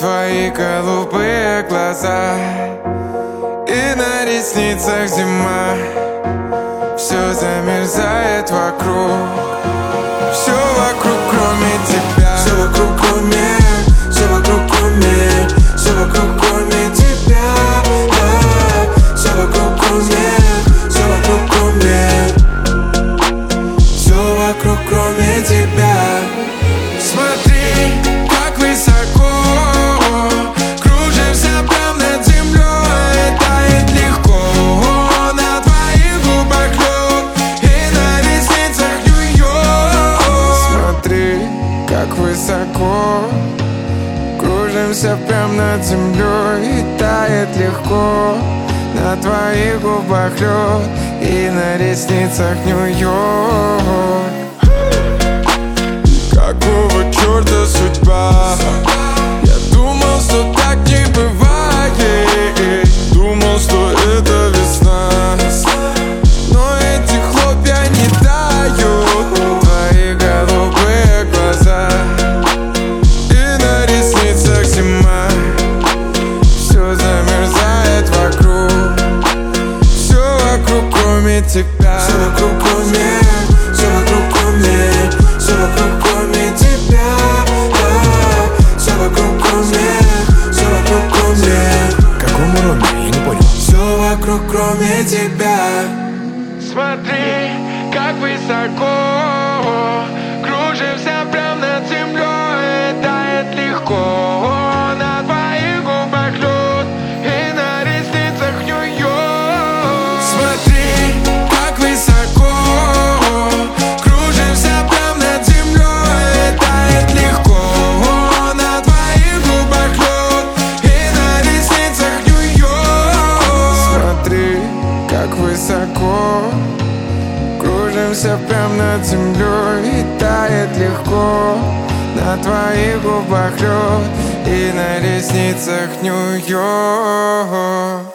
твои голубые глаза, и на ресницах зима. Все замерзает вокруг, все вокруг, кроме тебя. Все вокруг, кроме, все вокруг, кроме, все вокруг, кроме тебя. Все вокруг, кроме, все вокруг, кроме, все вокруг, кроме тебя. Смотри, как высоко кружимся прям над землей. Тает легко на твоих губах лед и на ресницах Нью-Йорк. Смотри, как высоко кружимся прям над землей. И тает легко на твоих губах лед и на ресницах Нью-Йорк. Какого черта судьба? Я думал, что так не бывает. Думал, что это весна, но эти хлопья не тают. Твои голубые глаза и на ресницах зима. Все замерзает вокруг, все вокруг, кроме тебя. Все вокруг, кроме, все вокруг, кроме, все вокруг, кроме тебя. Все вокруг, кроме, все вокруг, кроме. Какому роме? Я не понял. Все вокруг, кроме тебя. Смотри, как высоко кружимся прям над землей. Тает легко на твоих губах лед и на ресницах Нью-Йорк. Смотри, как высоко кружимся прям над землей. Тает легко на твоих губах лед и на ресницах Нью-Йорк. Смотри, как высоко кружимся прям над землей. И тает легко на твоих губах лед и на ресницах Нью-Йорк.